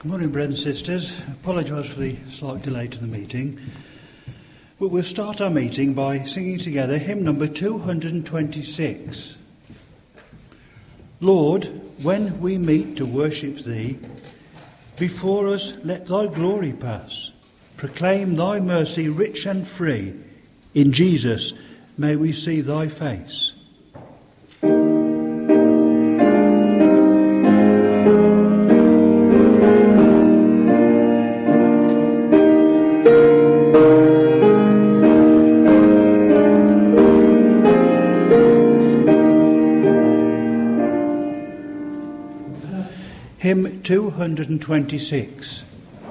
Good morning, brothers and sisters. I apologise for the slight delay to the meeting. But we'll start our meeting by singing together hymn number 226. Lord, when we meet to worship Thee, before us let Thy glory pass. Proclaim Thy mercy rich and free. In Jesus may we see Thy face. Hymn 226.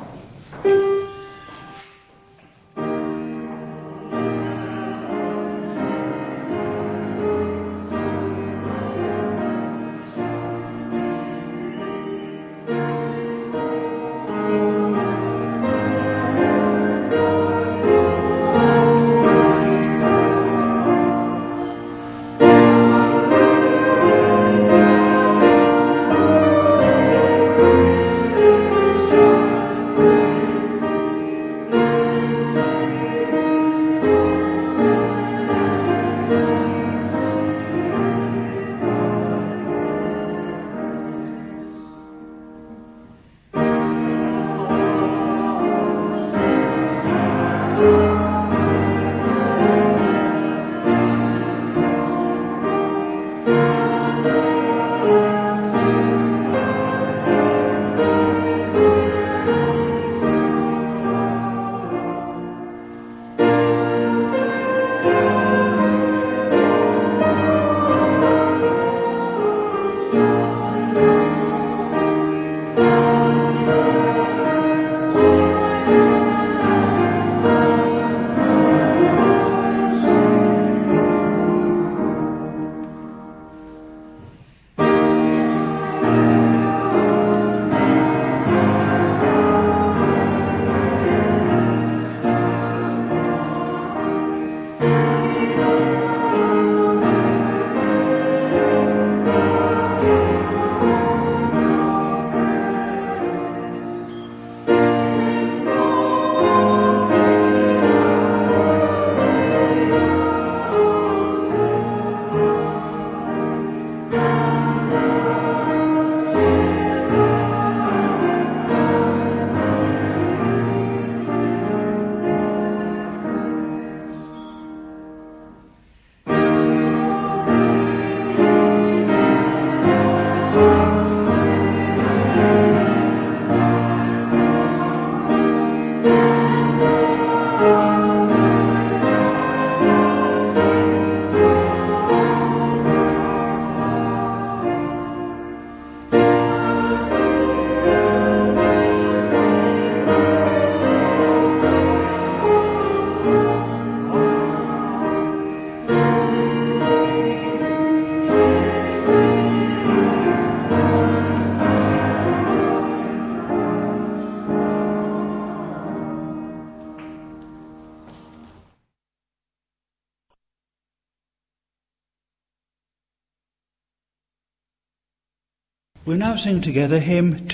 We'll now sing together hymn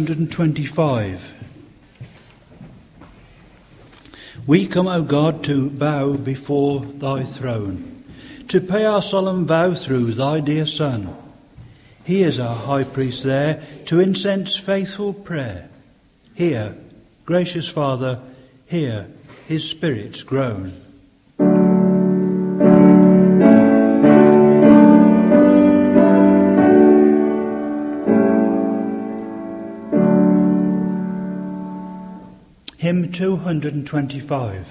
225. We come, O God, to bow before Thy throne, to pay our solemn vow through Thy dear Son. He is our high priest there, to incense faithful prayer. Hear, gracious Father, hear His Spirit's groan. Hymn 225.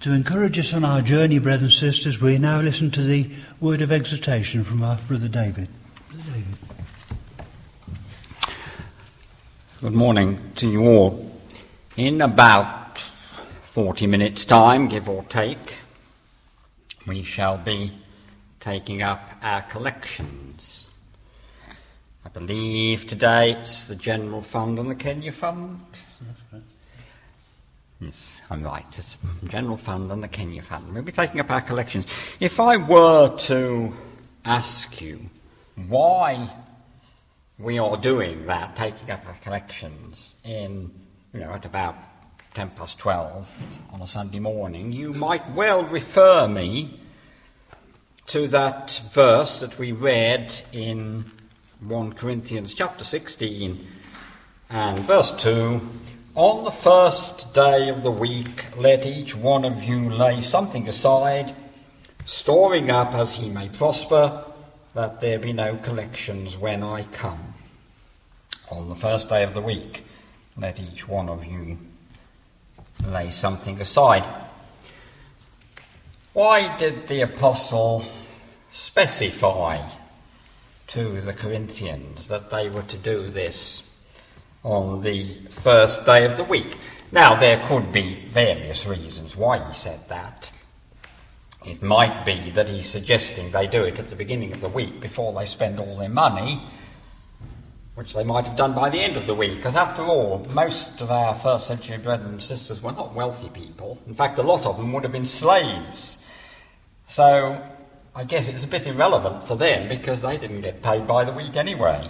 To encourage us on our journey, brothers and sisters, we now listen to the word of exhortation from our Brother David. Brother David. Good morning to you all. In about 40 minutes' time, give or take, we shall be taking up our collections. I believe today it's the General Fund and the Kenya Fund. Yes, I'm right. It's the General Fund and the Kenya Fund. We'll be taking up our collections. If I were to ask you why we are doing that, taking up our collections at about 12:10 on a Sunday morning, you might well refer me to that verse that we read in 1 Corinthians chapter 16 and verse 2. On the first day of the week, let each one of you lay something aside, storing up as he may prosper, that there be no collections when I come. On the first day of the week, let each one of you lay something aside. Why did the apostle specify to the Corinthians that they were to do this on the first day of the week? Now, there could be various reasons why he said that. It might be that he's suggesting they do it at the beginning of the week before they spend all their money, which they might have done by the end of the week, because after all, most of our first century brethren and sisters were not wealthy people. In fact, a lot of them would have been slaves. So I guess it was a bit irrelevant for them because they didn't get paid by the week anyway.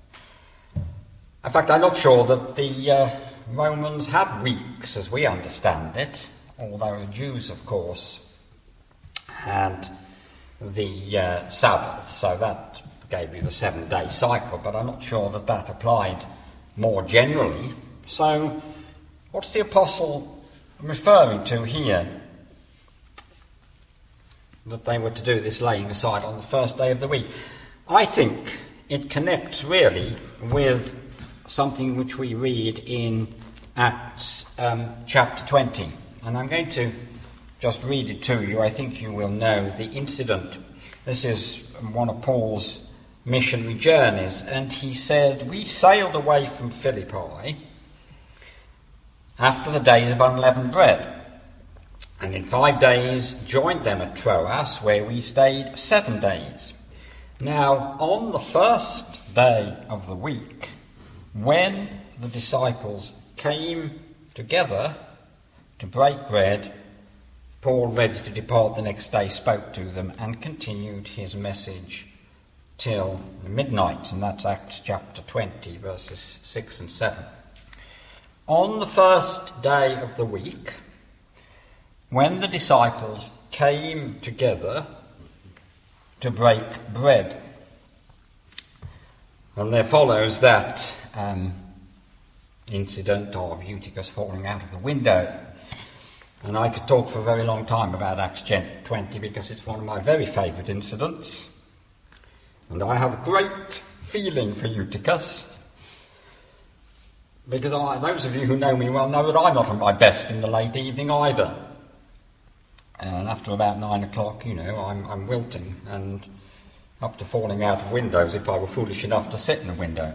In fact, I'm not sure that the Romans had weeks as we understand it, although the Jews, of course, had the Sabbath, so that gave you the 7-day cycle, but I'm not sure that that applied more generally. So what's the apostle referring to here? That they were to do this laying aside on the first day of the week. I think it connects really with something which we read in Acts chapter 20. And I'm going to just read it to you. I think you will know the incident. This is one of Paul's missionary journeys, and he said, we sailed away from Philippi after the days of unleavened bread, and in 5 days joined them at Troas, where we stayed 7 days. Now, on the first day of the week, when the disciples came together to break bread, Paul, ready to depart the next day, spoke to them and continued his message till midnight, and that's Acts chapter 20, verses 6 and 7. On the first day of the week, when the disciples came together to break bread, and there follows that incident of Eutychus falling out of the window. And I could talk for a very long time about Acts 20 because it's one of my very favourite incidents. And I have a great feeling for Eutychus, because those of you who know me well know that I'm not at my best in the late evening either. And after about 9 o'clock, I'm wilting and up to falling out of windows if I were foolish enough to sit in a window.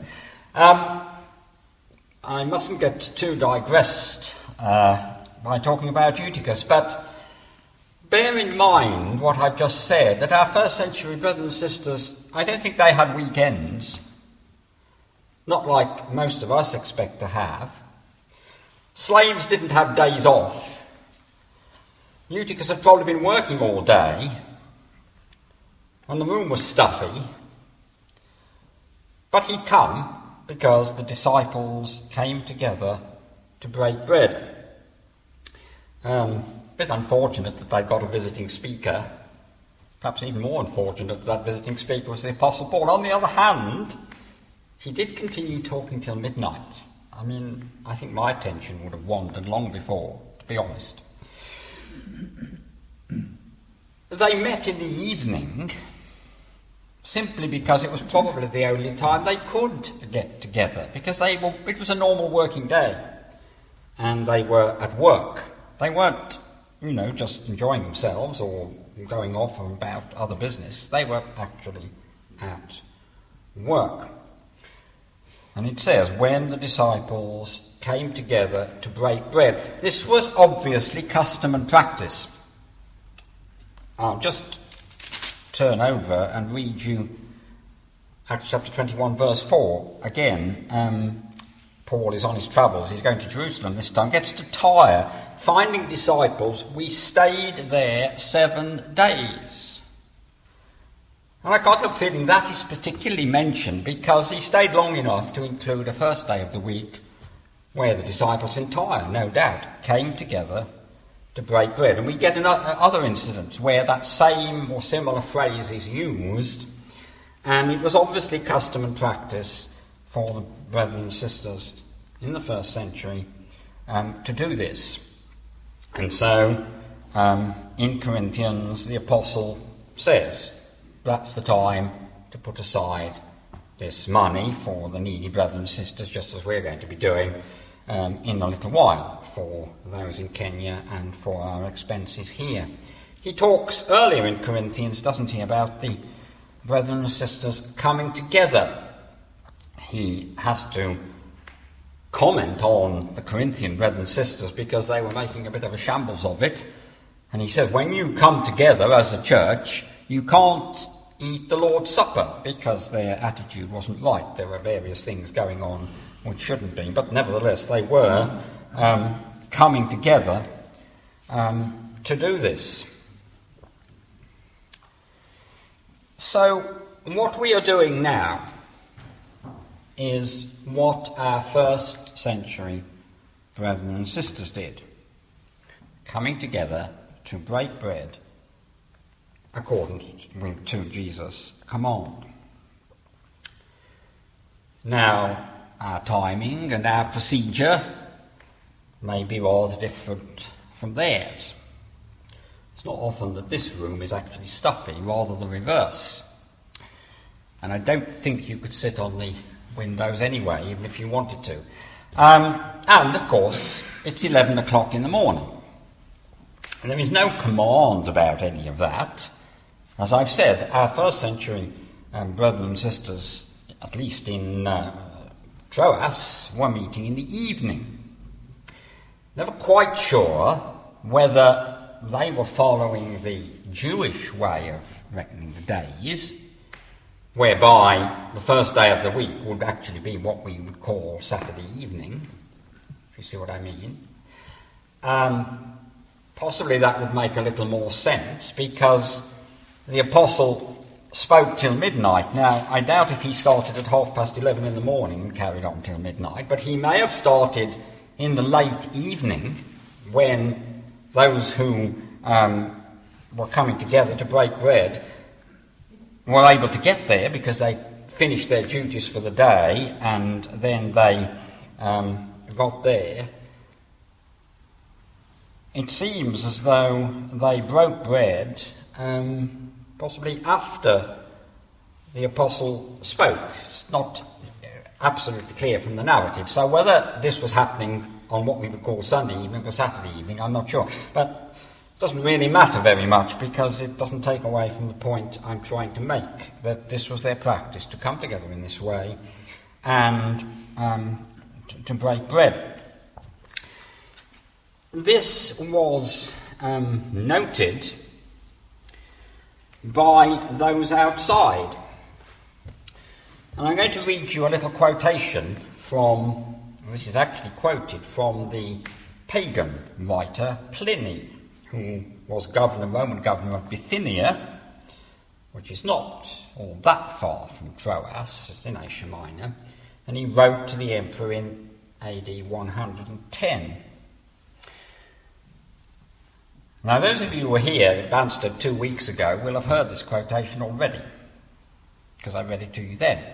I mustn't get too digressed by talking about Eutychus, but bear in mind what I've just said, that our first century brothers and sisters, I don't think they had weekends, not like most of us expect to have. Slaves didn't have days off. Eutychus had probably been working all day, and the room was stuffy, but he'd come because the disciples came together to break bread. A bit unfortunate that they got a visiting speaker. Perhaps even more unfortunate that visiting speaker was the Apostle Paul. On the other hand, he did continue talking till midnight. I think my attention would have wandered long before, to be honest. They met in the evening simply because it was probably the only time they could get together, because it was a normal working day and they were at work. They weren't, just enjoying themselves or going off and about other business. They were actually at work. And it says, when the disciples came together to break bread. This was obviously custom and practice. I'll just turn over and read you Acts chapter 21, verse 4. Again, Paul is on his travels. He's going to Jerusalem this time. Gets to Tyre. Finding disciples, we stayed there 7 days. And I can't help feeling that is particularly mentioned because he stayed long enough to include a first day of the week where the disciples in Tyre, no doubt, came together to break bread. And we get other incidents where that same or similar phrase is used, and it was obviously custom and practice for the brethren and sisters in the first century to do this. And so in Corinthians the apostle says that's the time to put aside this money for the needy brethren and sisters, just as we're going to be doing in a little while for those in Kenya and for our expenses here. He talks earlier in Corinthians, doesn't he, about the brethren and sisters coming together. He has to comment on the Corinthian brethren and sisters because they were making a bit of a shambles of it. And he says, when you come together as a church, you can't eat the Lord's Supper because their attitude wasn't right. There were various things going on which shouldn't be, but nevertheless they were coming together to do this. So what we are doing now is what our first century brethren and sisters did, coming together to break bread according to Jesus' command. Now, our timing and our procedure may be rather different from theirs. It's not often that this room is actually stuffy, rather the reverse. And I don't think you could sit on the windows anyway, even if you wanted to. And, of course, it's 11 o'clock in the morning. And there is no command about any of that. As I've said, our first century brothers and sisters, at least in Troas, were meeting in the evening. Never quite sure whether they were following the Jewish way of reckoning the days, whereby the first day of the week would actually be what we would call Saturday evening, if you see what I mean. Possibly that would make a little more sense, because the apostle spoke till midnight. Now, I doubt if he started at 11:30 in the morning and carried on till midnight, but he may have started in the late evening when those who were coming together to break bread were able to get there because they finished their duties for the day and then they got there. It seems as though they broke bread possibly after the apostle spoke. It's not absolutely clear from the narrative. So whether this was happening on what we would call Sunday evening or Saturday evening, I'm not sure. But it doesn't really matter very much because it doesn't take away from the point I'm trying to make, that this was their practice, to come together in this way and to break bread. This was noted by those outside. And I'm going to read you a little quotation from, this is actually quoted from the pagan writer Pliny, who was Roman governor of Bithynia, which is not all that far from Troas, it's in Asia Minor, and he wrote to the emperor in AD 110. Now, those of you who were here at Banstead 2 weeks ago will have heard this quotation already, because I read it to you then.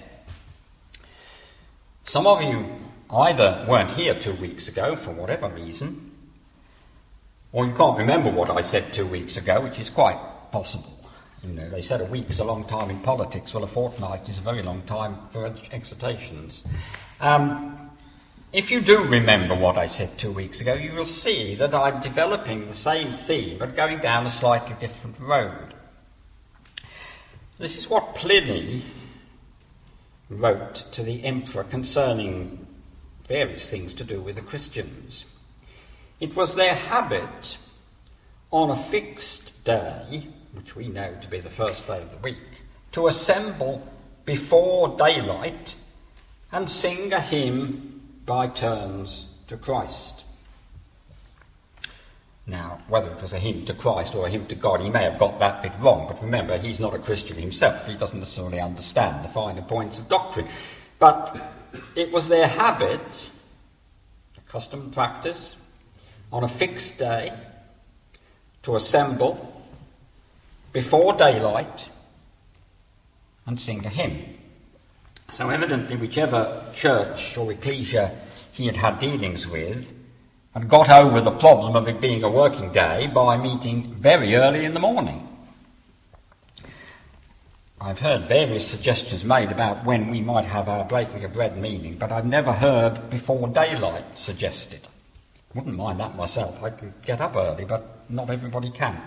Some of you either weren't here 2 weeks ago for whatever reason, or you can't remember what I said 2 weeks ago, which is quite possible. You know, they said a week's a long time in politics. Well, a fortnight is a very long time for exhortations. if you do remember what I said 2 weeks ago, you will see that I'm developing the same theme but going down a slightly different road. This is what Pliny wrote to the emperor concerning various things to do with the Christians. It was their habit on a fixed day, which we know to be the first day of the week, to assemble before daylight and sing a hymn by turns to Christ. Now, whether it was a hymn to Christ or a hymn to God, he may have got that bit wrong, but remember, he's not a Christian himself. He doesn't necessarily understand the finer points of doctrine. But it was their habit, custom and practice, on a fixed day to assemble before daylight and sing a hymn. So evidently, whichever church or ecclesia he had had dealings with had got over the problem of it being a working day by meeting very early in the morning. I've heard various suggestions made about when we might have our breaking of bread meeting, but I've never heard before daylight suggested. Wouldn't mind that myself. I could get up early, but not everybody can.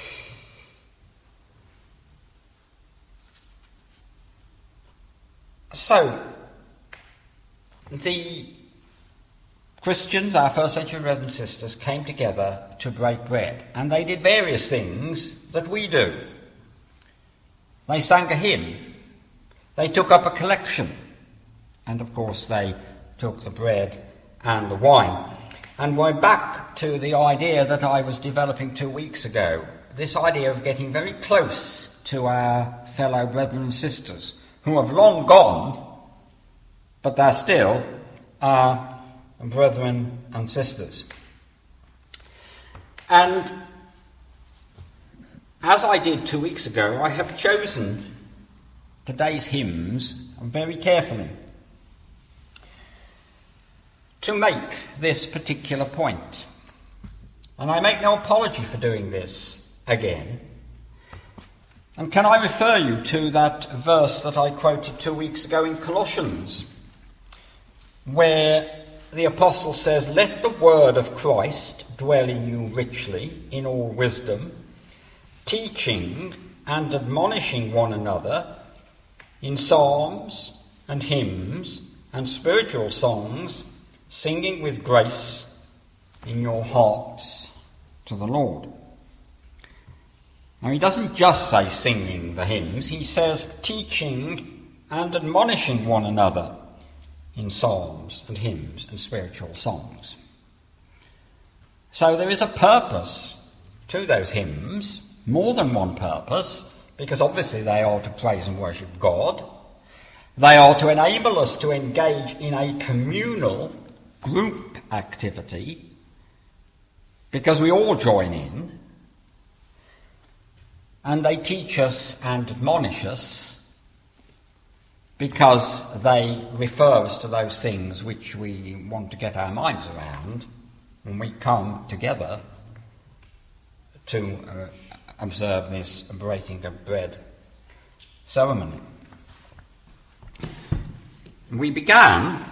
So, the Christians, our first century brothers and sisters, came together to break bread, and they did various things that we do. They sang a hymn, they took up a collection, and of course they took the bread and the wine. And we're back to the idea that I was developing 2 weeks ago, this idea of getting very close to our fellow brethren and sisters, who have long gone, but they're still our brethren and sisters. And as I did 2 weeks ago, I have chosen today's hymns very carefully to make this particular point. And I make no apology for doing this again. And can I refer you to that verse that I quoted 2 weeks ago in Colossians, where the apostle says, "Let the word of Christ dwell in you richly in all wisdom, teaching and admonishing one another in psalms and hymns and spiritual songs, singing with grace in your hearts to the Lord." Now, he doesn't just say singing the hymns, he says teaching and admonishing one another in psalms and hymns and spiritual songs. So there is a purpose to those hymns, more than one purpose, because obviously they are to praise and worship God. They are to enable us to engage in a communal group activity, because we all join in, and they teach us and admonish us because they refer us to those things which we want to get our minds around when we come together to observe this breaking of bread ceremony. We began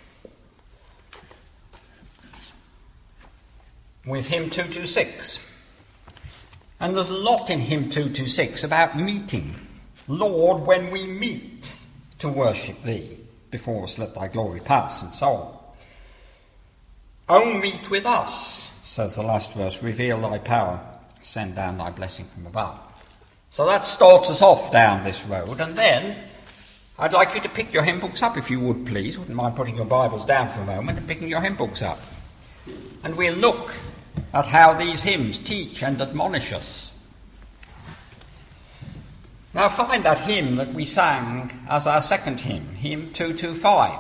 with hymn 226. And there's a lot in hymn 226 about meeting. Lord, when we meet to worship thee, before us let thy glory pass, and so on. Oh, meet with us, says the last verse, reveal thy power, send down thy blessing from above. So that starts us off down this road, and then I'd like you to pick your hymn books up, if you would please. Wouldn't mind putting your Bibles down for a moment and picking your hymn books up. And we'll look at how these hymns teach and admonish us. Now find that hymn that we sang as our second hymn, hymn 225.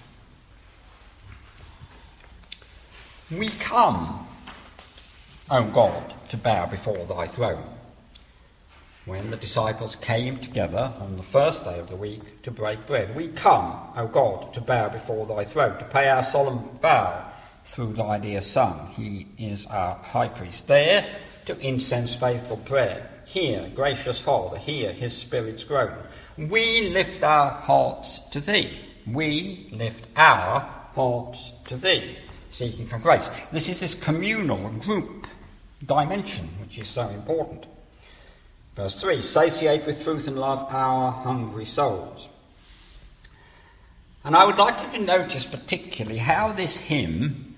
We come, O God, to bow before thy throne. When the disciples came together on the first day of the week to break bread, we come, O God, to bow before thy throne, to pay our solemn vow through thy dear Son. He is our high priest. There to incense faithful prayer. Here, gracious Father, hear his Spirit's groan. We lift our hearts to thee. We lift our hearts to thee, seeking for grace. This is this communal group dimension which is so important. Verse 3, satiate with truth and love our hungry souls. And I would like you to notice particularly how this hymn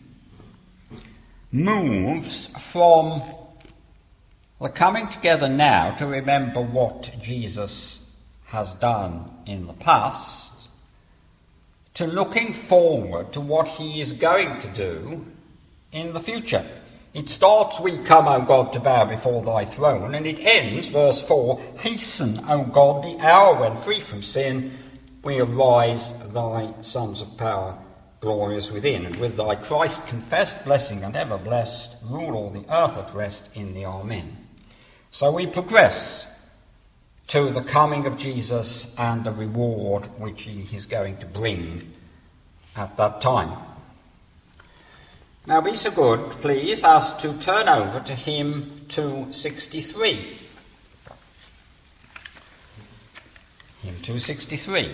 moves from the coming together now to remember what Jesus has done in the past, to looking forward to what he is going to do in the future. It starts, we come, O God, to bow before thy throne, and it ends, verse 4, hasten, O God, the hour when, free from sin, we arise, thy sons of power, glorious within, and with thy Christ confessed blessing and ever blessed, rule all the earth at rest in the Amen. So we progress to the coming of Jesus and the reward which he is going to bring at that time. Now be so good, please, as to turn over to hymn 263. Hymn 263.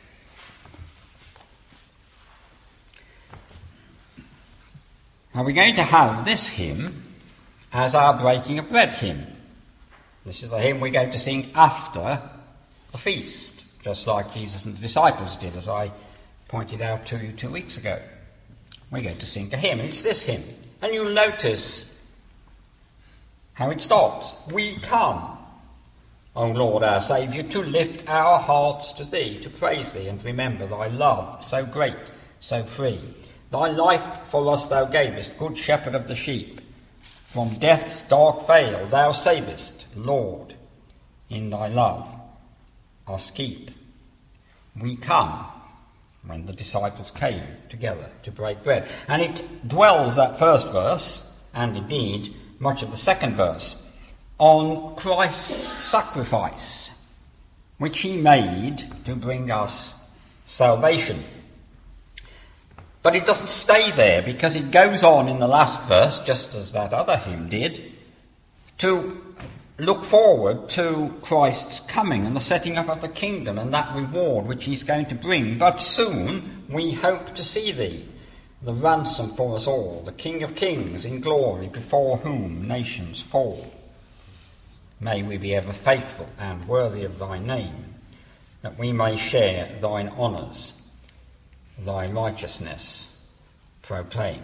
Now we're going to have this hymn as our breaking of bread hymn. This is a hymn we're going to sing after the feast, just like Jesus and the disciples did, as I pointed out to you 2 weeks ago. We're going to sing a hymn, and it's this hymn. And you'll notice how it starts. We come, O Lord our Saviour, to lift our hearts to thee, to praise thee and remember thy love, so great, so free. Thy life for us thou gavest, good shepherd of the sheep. From death's dark vale thou savest, Lord, in thy love us keep. We come, when the disciples came together to break bread. And it dwells, that first verse, and indeed much of the second verse, on Christ's sacrifice, which he made to bring us salvation. But it doesn't stay there, because it goes on in the last verse, just as that other hymn did, to look forward to Christ's coming and the setting up of the kingdom and that reward which he's going to bring. But soon we hope to see thee, the ransom for us all, the King of kings in glory, before whom nations fall. May we be ever faithful and worthy of thy name, that we may share thine honours, thy righteousness proclaim.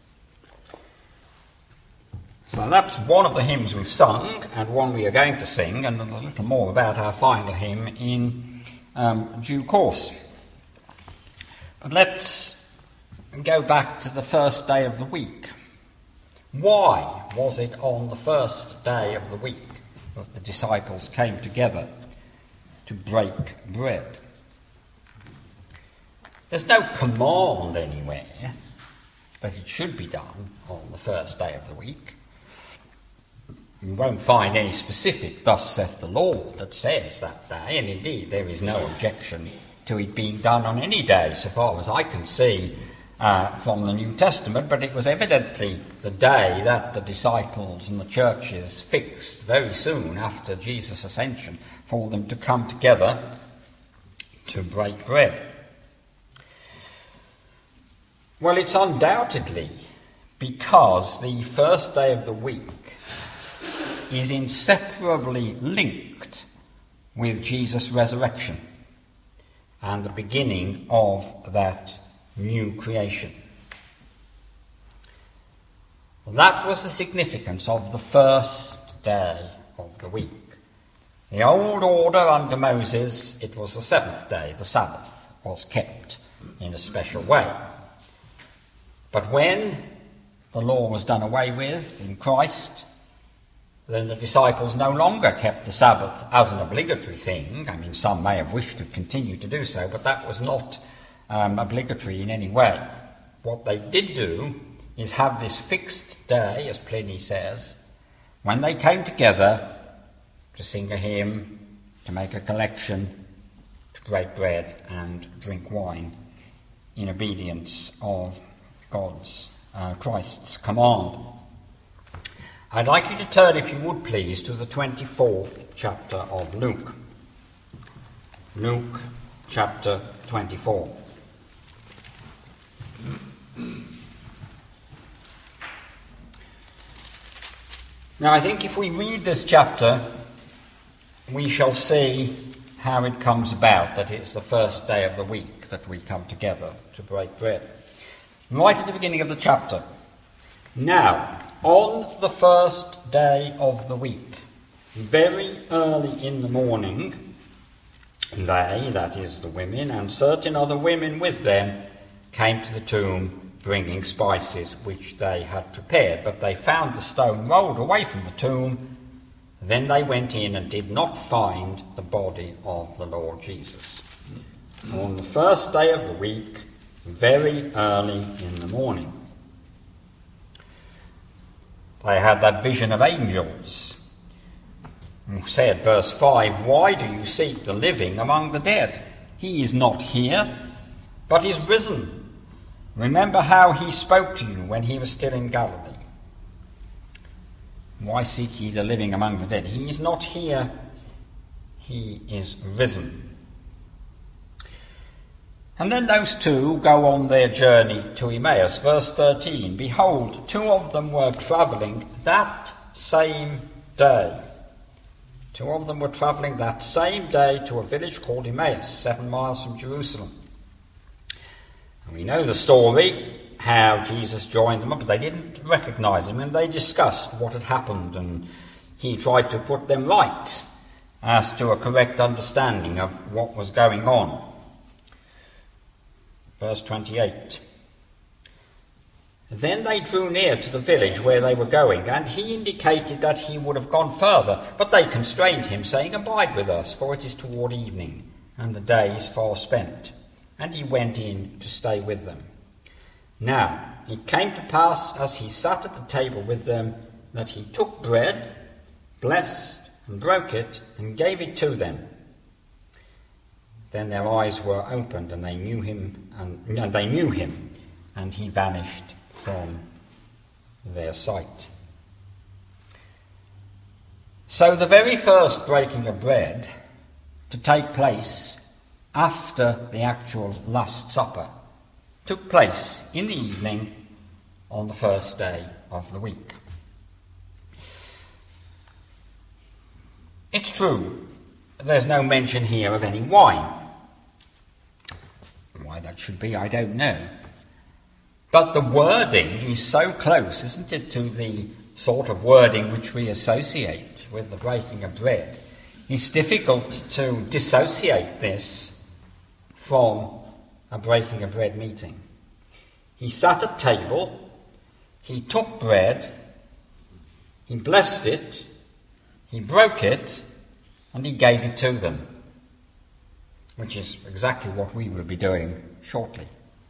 So that's one of the hymns we've sung, and one we are going to sing, and a little more about our final hymn in due course. But let's go back to the first day of the week. Why was it on the first day of the week that the disciples came together to break bread? There's no command anywhere that it should be done on the first day of the week. You won't find any specific, thus saith the Lord, that says that day, and indeed there is no objection to it being done on any day, so far as I can see from the New Testament, but it was evidently the day that the disciples and the churches fixed very soon after Jesus' ascension for them to come together to break bread. Well, it's undoubtedly because the first day of the week is inseparably linked with Jesus' resurrection and the beginning of that new creation. That was the significance of the first day of the week. The old order under Moses, it was the seventh day, the Sabbath, was kept in a special way. But when the law was done away with in Christ, then the disciples no longer kept the Sabbath as an obligatory thing. I mean, some may have wished to continue to do so, but that was not obligatory in any way. What they did do is have this fixed day, as Pliny says, when they came together to sing a hymn, to make a collection, to break bread and drink wine in obedience of Christ's command. I'd like you to turn, if you would please, to the 24th chapter of Luke. Luke chapter 24. Now, I think if we read this chapter, we shall see how it comes about that it's the first day of the week that we come together to break bread. Right at the beginning of the chapter. Now, on the first day of the week, very early in the morning, they, that is the women, and certain other women with them, came to the tomb bringing spices which they had prepared. But they found the stone rolled away from the tomb. Then they went in and did not find the body of the Lord Jesus. On the first day of the week, very early in the morning, they had that vision of angels who said, verse 5, "Why do you seek the living among the dead? He is not here, but is risen. Remember how he spoke to you when he was still in Galilee. Why seek ye the living among the dead? He is not here, he is risen." And then those two go on their journey to Emmaus. Verse 13, "Behold, two of them were travelling that same day." Two of them were travelling that same day to a village called Emmaus, 7 miles from Jerusalem. And we know the story, how Jesus joined them up, but they didn't recognise him, and they discussed what had happened, and he tried to put them right as to a correct understanding of what was going on. Verse 28. "Then they drew near to the village where they were going, and he indicated that he would have gone further, but they constrained him, saying, 'Abide with us, for it is toward evening, and the day is far spent.' And he went in to stay with them. Now it came to pass, as he sat at the table with them, that he took bread, blessed, and broke it, and gave it to them. Then their eyes were opened, and they knew him, and he vanished from their sight." So the very first breaking of bread to take place after the actual Last Supper took place in the evening on the first day of the week. It's true, there's no mention here of any wine. Why that should be, I don't know. But the wording is so close, isn't it, to the sort of wording which we associate with the breaking of bread. It's difficult to dissociate this from a breaking of bread meeting. He sat at table, he took bread, he blessed it, he broke it, and he gave it to them, which is exactly what we will be doing shortly.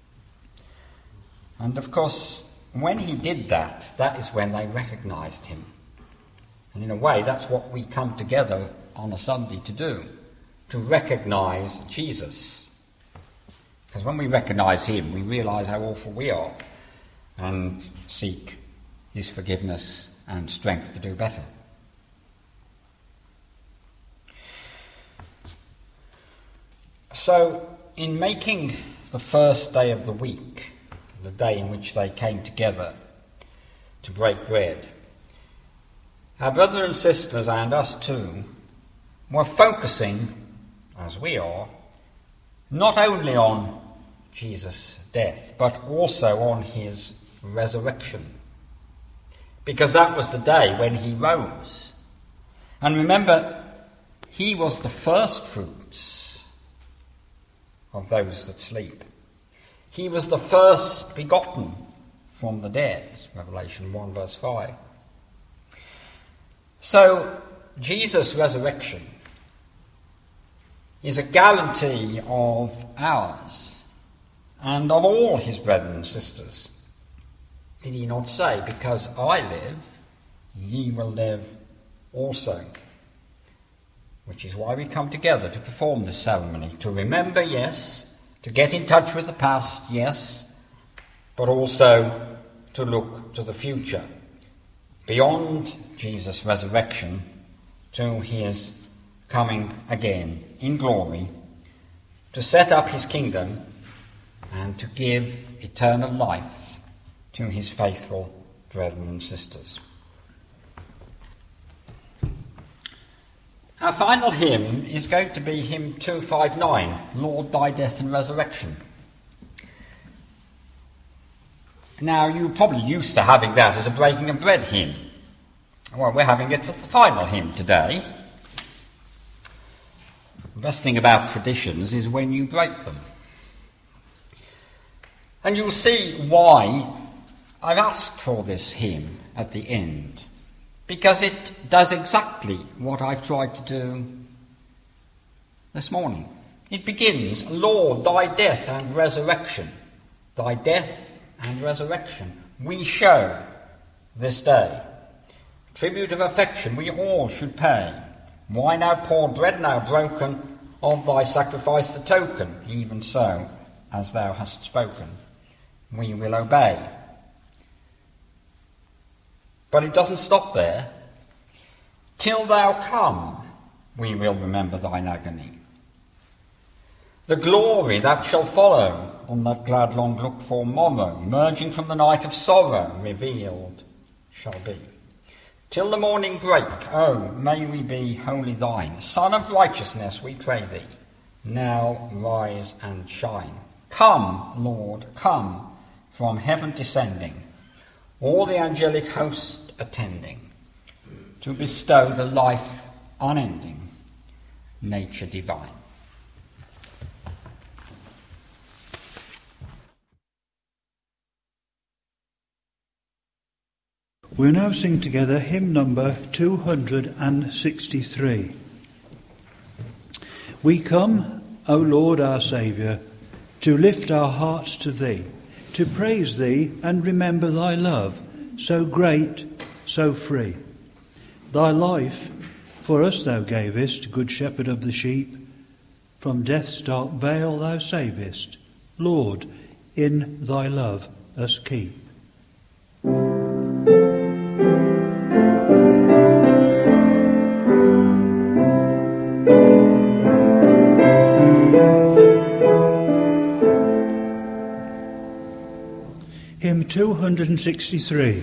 And of course, when he did that, that is when they recognised him. And in a way, that's what we come together on a Sunday to do, to recognise Jesus. Because when we recognise him, we realise how awful we are and seek his forgiveness and strength to do better. So, in making the first day of the week, the day in which they came together to break bread, our brothers and sisters, and us too, were focusing, as we are, not only on Jesus' death, but also on his resurrection. Because that was the day when he rose. And remember, he was the first fruits of those that sleep. He was the first begotten from the dead, Revelation 1 verse 5. So, Jesus' resurrection is a guarantee of ours and of all his brethren and sisters. Did he not say, "Because I live, ye will live also"? Which is why we come together to perform this ceremony, to remember, yes, to get in touch with the past, yes, but also to look to the future, beyond Jesus' resurrection to his coming again in glory, to set up his kingdom and to give eternal life to his faithful brethren and sisters. Our final hymn is going to be hymn 259, Lord, Thy Death and Resurrection. Now, you're probably used to having that as a breaking of bread hymn. Well, we're having it as the final hymn today. The best thing about traditions is when you break them. And you'll see why I've asked for this hymn at the end. Because it does exactly what I've tried to do this morning. It begins, Lord, thy death and resurrection. Thy death and resurrection we show this day. Tribute of affection we all should pay. Why now poured, bread now broken, of thy sacrifice the token, even so, as thou hast spoken, we will obey. But it doesn't stop there. Till thou come, we will remember thine agony. The glory that shall follow on that glad long looked for morrow, merging from the night of sorrow, revealed shall be. Till the morning break, oh, may we be wholly thine. Son of righteousness, we pray thee, now rise and shine. Come, Lord, come, from heaven descending, all the angelic host attending, to bestow the life unending, nature divine. We'll now sing together hymn number 263. We come, O Lord our Saviour, to lift our hearts to Thee, to praise Thee and remember Thy love, so great, so free. Thy life for us Thou gavest, good shepherd of the sheep. From death's dark vale Thou savest. Lord, in Thy love us keep. Hymn 263.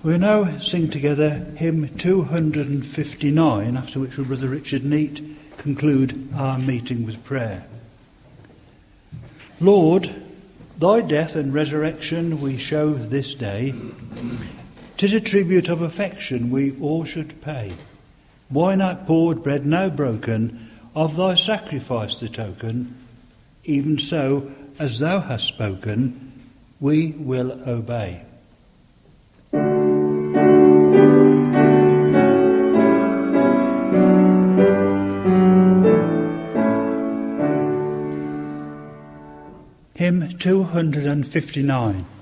We'll now sing together hymn 259, after which will Brother Richard Neat conclude our meeting with prayer. Lord, thy death and resurrection we show this day. 'Tis a tribute of affection we all should pay. Wine outpoured, bread now broken, of thy sacrifice the token, even so as thou hast spoken, we will obey. Hymn 259.